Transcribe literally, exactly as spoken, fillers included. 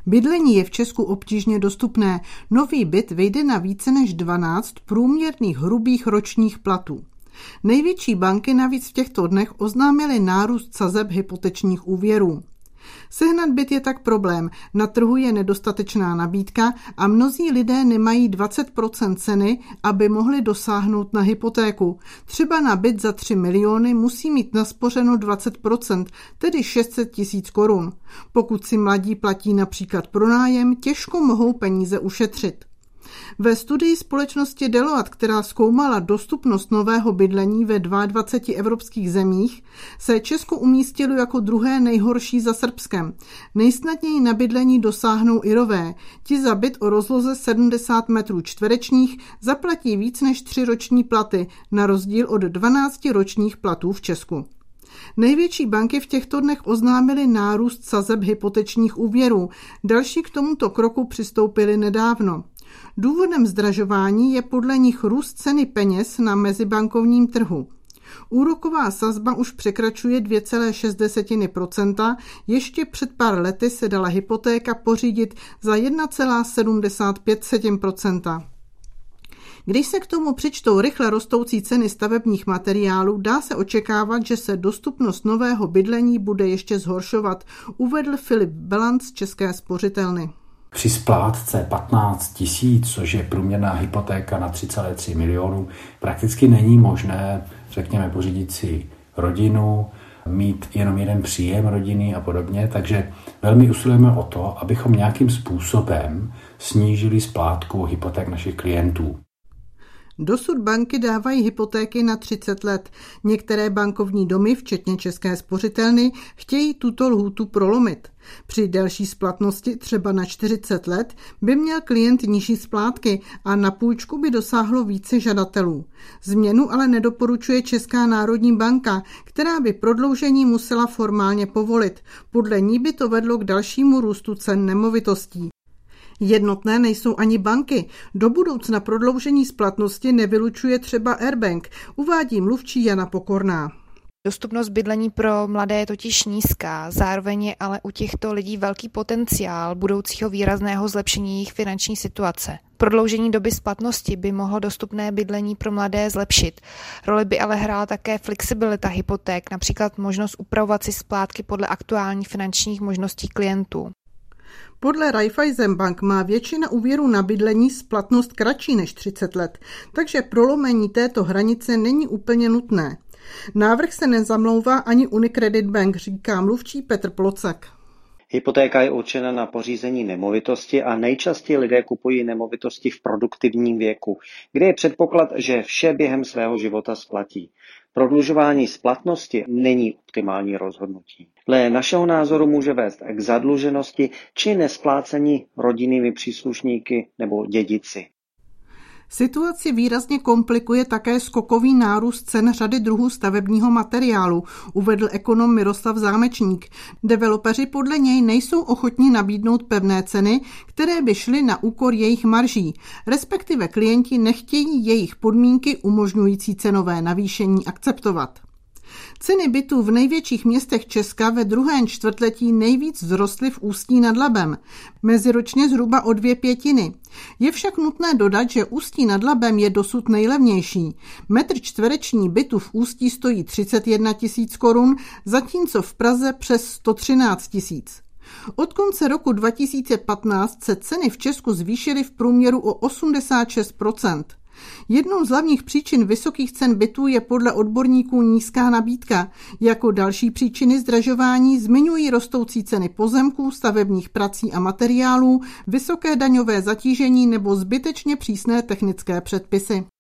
Bydlení je v Česku obtížně dostupné. Nový byt vyjde na více než dvanáct průměrných hrubých ročních platů. Největší banky navíc v těchto dnech oznámily nárůst sazeb hypotečních úvěrů. Sehnat byt je tak problém, na trhu je nedostatečná nabídka a mnozí lidé nemají dvacet procent ceny, aby mohli dosáhnout na hypotéku. Třeba na byt za tři miliony musí mít naspořeno dvacet procent, tedy šest set tisíc korun. Pokud si mladí platí například pronájem, těžko mohou peníze ušetřit. Ve studii společnosti Deloitte, která zkoumala dostupnost nového bydlení ve dvaceti dvou evropských zemích, se Česko umístilo jako druhé nejhorší za Srbskem. Nejsnadněji na bydlení dosáhnou Irové. Ti za byt o rozloze sedmdesát metrů čtverečních zaplatí víc než tři roční platy, na rozdíl od dvanácti ročních platů v Česku. Největší banky v těchto dnech oznámily nárůst sazeb hypotečních úvěrů. Další k tomuto kroku přistoupili nedávno. Důvodem zdražování je podle nich růst ceny peněz na mezibankovním trhu. Úroková sazba už překračuje dvě celé šest procenta, ještě před pár lety se dala hypotéka pořídit za jedna celá sedmdesát pět procenta. Když se k tomu přičtou rychle rostoucí ceny stavebních materiálů, dá se očekávat, že se dostupnost nového bydlení bude ještě zhoršovat, uvedl Filip Belanc z České spořitelny. Při splátce patnáct tisíc, což je průměrná hypotéka na tři celé tři milionu, prakticky není možné, řekněme, pořídit si rodinu, mít jenom jeden příjem rodiny a podobně, takže velmi usilujeme o to, abychom nějakým způsobem snížili splátku hypoték našich klientů. Dosud banky dávají hypotéky na třicet let. Některé bankovní domy, včetně České spořitelny, chtějí tuto lhůtu prolomit. Při delší splatnosti, třeba na čtyřicet let, by měl klient nižší splátky a na půjčku by dosáhlo více žadatelů. Změnu ale nedoporučuje Česká národní banka, která by prodloužení musela formálně povolit. Podle ní by to vedlo k dalšímu růstu cen nemovitostí. Jednotné nejsou ani banky. Do budoucna prodloužení splatnosti nevylučuje třeba Airbank, uvádí mluvčí Jana Pokorná. Dostupnost bydlení pro mladé je totiž nízká, zároveň je ale u těchto lidí velký potenciál budoucího výrazného zlepšení jejich finanční situace. Prodloužení doby splatnosti by mohlo dostupné bydlení pro mladé zlepšit. Roli by ale hrála také flexibilita hypoték, například možnost upravovat si splátky podle aktuálních finančních možností klientů. Podle Raiffeisenbank má většina úvěrů na bydlení splatnost kratší než třicet let, takže prolomení této hranice není úplně nutné. Návrh se nezamlouvá ani Unicredit Bank, říká mluvčí Petr Plocek. Hypotéka je určena na pořízení nemovitosti a nejčastěji lidé kupují nemovitosti v produktivním věku, kde je předpoklad, že vše během svého života splatí. Prodlužování splatnosti není optimální rozhodnutí. Dle našeho názoru může vést k zadluženosti či nesplácení rodinnými příslušníky nebo dědici. Situaci výrazně komplikuje také skokový nárůst cen řady druhů stavebního materiálu, uvedl ekonom Miroslav Zámečník. Developeři podle něj nejsou ochotni nabídnout pevné ceny, které by šly na úkor jejich marží, respektive klienti nechtějí jejich podmínky umožňující cenové navýšení akceptovat. Ceny bytů v největších městech Česka ve druhém čtvrtletí nejvíc vzrostly v Ústí nad Labem, meziročně zhruba o dvě pětiny. Je však nutné dodat, že Ústí nad Labem je dosud nejlevnější. Metr čtvereční bytu v Ústí stojí třicet jedna tisíc korun, zatímco v Praze přes sto třináct tisíc. Od konce roku dva tisíce patnáct se ceny v Česku zvýšily v průměru o osmdesát šest procent. Jednou z hlavních příčin vysokých cen bytů je podle odborníků nízká nabídka. Jako další příčiny zdražování zmiňují rostoucí ceny pozemků, stavebních prací a materiálů, vysoké daňové zatížení nebo zbytečně přísné technické předpisy.